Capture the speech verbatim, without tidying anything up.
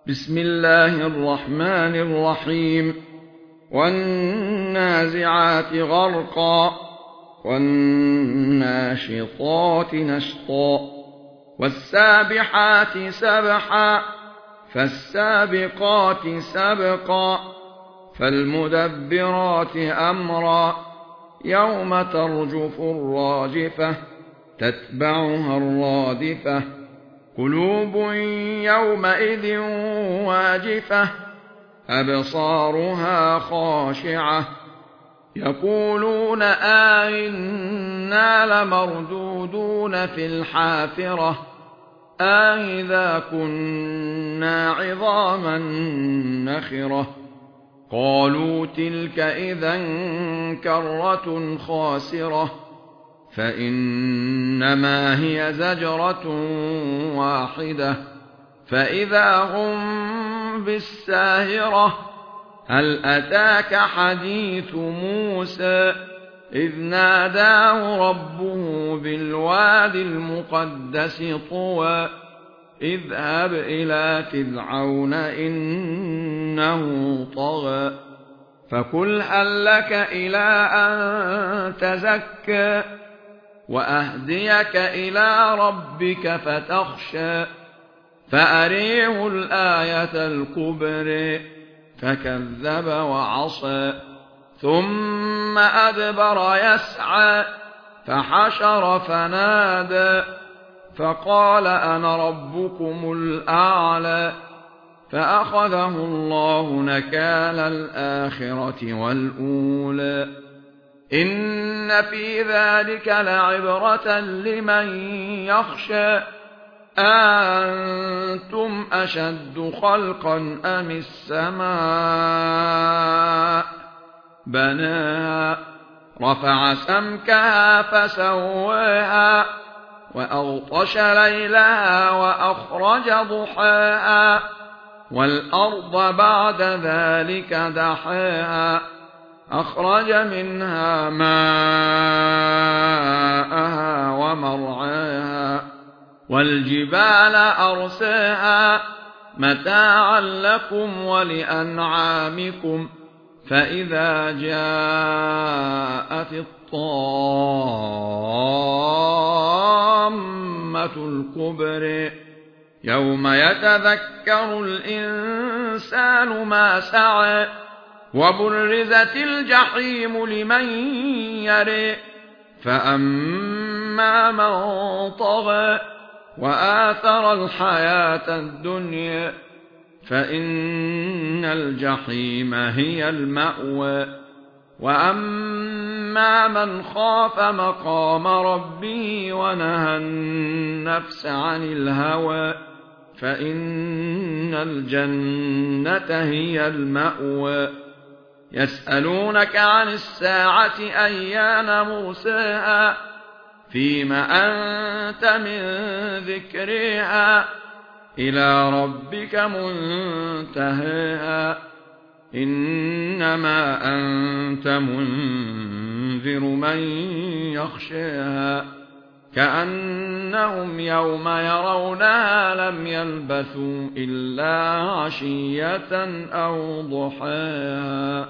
بسم الله الرحمن الرحيم والنازعات غرقا والناشطات نشطا والسابحات سبحا فالسابقات سبقا فالمدبرات أمرا يوم ترجف الراجفة تتبعها الرادفة قلوب يومئذ واجفة أبصارها خاشعة يقولون أئنا لمردودون في الحافرة أئذا كنا عظاما نخرة قالوا تلك إذا كرة خاسرة فإنما هي زجرة واحدة فإذا هم بالساهرة هل أتاك حديث موسى إذ ناداه ربه بالوادي المقدس طوى اذهب إلى فرعون إنه طغى فقل هل لك إلى أن تزكى وأهديك إلى ربك فتخشى فأريه الآية الكبرى فكذب وعصى ثم أدبر يسعى فحشر فنادى فقال أنا ربكم الأعلى فأخذه الله نكال الآخرة والأولى إن في ذلك لعبرة لمن يخشى أأنتم أشد خلقا أم السماء بناها رفع سمكها فسواها وأغطش ليلها وأخرج ضحاها والأرض بعد ذلك دحاها أخرج منها ماءها ومرعاها والجبال أرساها متاعا لكم ولأنعامكم فإذا جاءت الطامة الكبرى يوم يتذكر الإنسان ما سعى وبرزت الجحيم لمن يرى فأما من طغى وآثر الحياة الدنيا فإن الجحيم هي المأوى وأما من خاف مقام ربه ونهى النفس عن الهوى فإن الجنة هي المأوى يسألونك عن الساعة أيان مرساها فيم أنت من ذكرها إلى ربك منتهاها إنما أنت منذر من يخشاها كأنهم يوم يرونها لم يلبثوا إلا عشية أو ضحاها.